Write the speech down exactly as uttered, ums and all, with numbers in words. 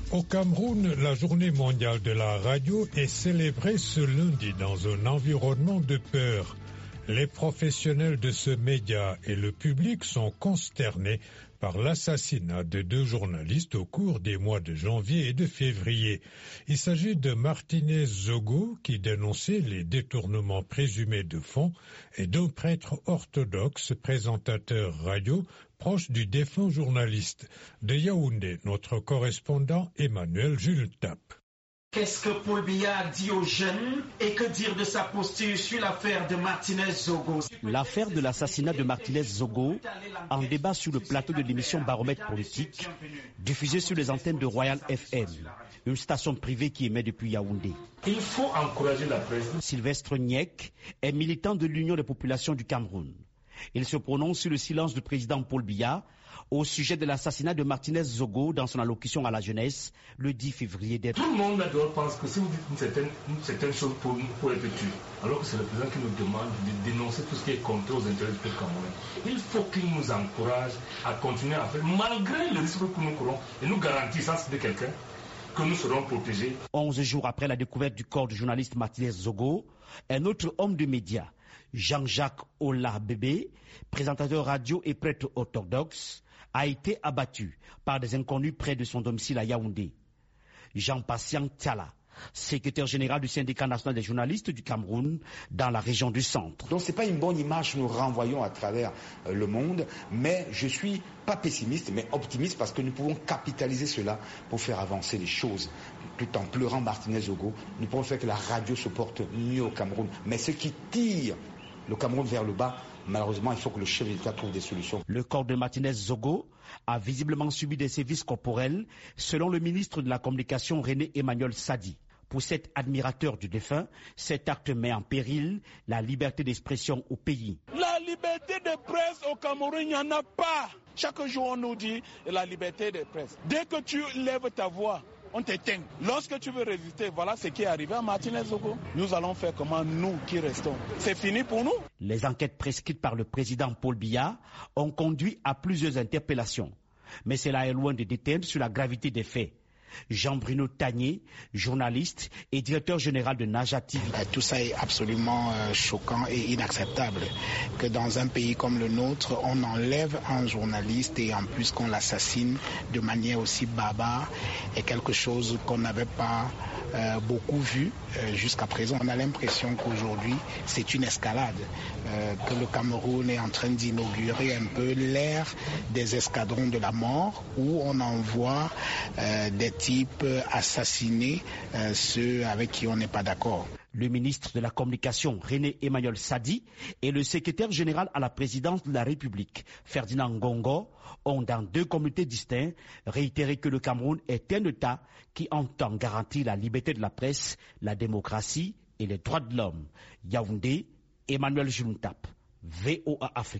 Au Cameroun, la journée mondiale de la radio est célébrée ce lundi dans un environnement de peur. Les professionnels de ce média et le public sont consternés par l'assassinat de deux journalistes au cours des mois de janvier et de février. Il s'agit de Martinez Zogo qui dénonçait les détournements présumés de fonds et d'un prêtre orthodoxe présentateur radio proche du défunt journaliste. De Yaoundé, notre correspondant Emmanuel Jultap. Qu'est-ce que Paul Biya dit aux jeunes et que dire de sa posture sur l'affaire de Martinez Zogo? L'affaire de l'assassinat de Martinez Zogo en débat sur le plateau de l'émission Baromètre politique, diffusée sur les antennes de Royal F M, une station privée qui émet depuis Yaoundé. Il faut encourager la presse. Sylvestre Niek est militant de l'Union des populations du Cameroun. Il se prononce sur le silence du président Paul Biya au sujet de l'assassinat de Martinez Zogo dans son allocution à la jeunesse le dix février dernier. Tout le monde là-dedans pense que si vous dites une certaine, une certaine chose pour, pour être tué, alors que c'est le président qui nous demande de dénoncer tout ce qui est contre aux intérêts du peuple camerounais. Il faut qu'il nous encourage à continuer à faire, malgré le risque que nous courons, et nous garantit, ça c'est de quelqu'un, que nous serons protégés. Onze jours après la découverte du corps du journaliste Martinez Zogo, un autre homme de médias, Jean-Jacques Ola Bébé, présentateur radio et prêtre orthodoxe, a été abattu par des inconnus près de son domicile à Yaoundé. Jean-Patient Tiala, secrétaire général du syndicat national des journalistes du Cameroun dans la région du centre. Donc c'est pas une bonne image que nous renvoyons à travers le monde, mais je suis pas pessimiste mais optimiste parce que nous pouvons capitaliser cela pour faire avancer les choses. Tout en pleurant Martinez Zogo, nous pouvons faire que la radio se porte mieux au Cameroun. Mais ce qui tire le Cameroun vers le bas, malheureusement, il faut que le chef de l'État trouve des solutions. Le corps de Martinez Zogo a visiblement subi des sévices corporels, selon le ministre de la Communication René Emmanuel Sadi. Pour cet admirateur du défunt, cet acte met en péril la liberté d'expression au pays. La liberté de presse au Cameroun, il n'y en a pas. Chaque jour, on nous dit la liberté de presse. Dès que tu lèves ta voix, on t'éteint. Lorsque tu veux résister, voilà ce qui est arrivé à Martinez Zogo. Nous allons faire comment, nous qui restons. C'est fini pour nous. Les enquêtes prescrites par le président Paul Biya ont conduit à plusieurs interpellations. Mais cela est loin de déteindre sur la gravité des faits. Jean-Bruno Tagné, journaliste et directeur général de Naja T V. Tout ça est absolument euh, choquant et inacceptable. Que dans un pays comme le nôtre, on enlève un journaliste et en plus qu'on l'assassine de manière aussi barbare est quelque chose qu'on n'avait pas euh, beaucoup vu euh, jusqu'à présent. On a l'impression qu'aujourd'hui, c'est une escalade, euh, que le Cameroun est en train d'inaugurer un peu l'ère des escadrons de la mort où on envoie euh, des types assassinés, euh, ceux avec qui on n'est pas d'accord. Le ministre de la Communication, René Emmanuel Sadi, et le secrétaire général à la présidence de la République, Ferdinand Ngongo, ont dans deux communiqués distincts réitéré que le Cameroun est un État qui entend garantir la liberté de la presse, la démocratie et les droits de l'homme. Yaoundé, Emmanuel Juntap, V O A Afrique.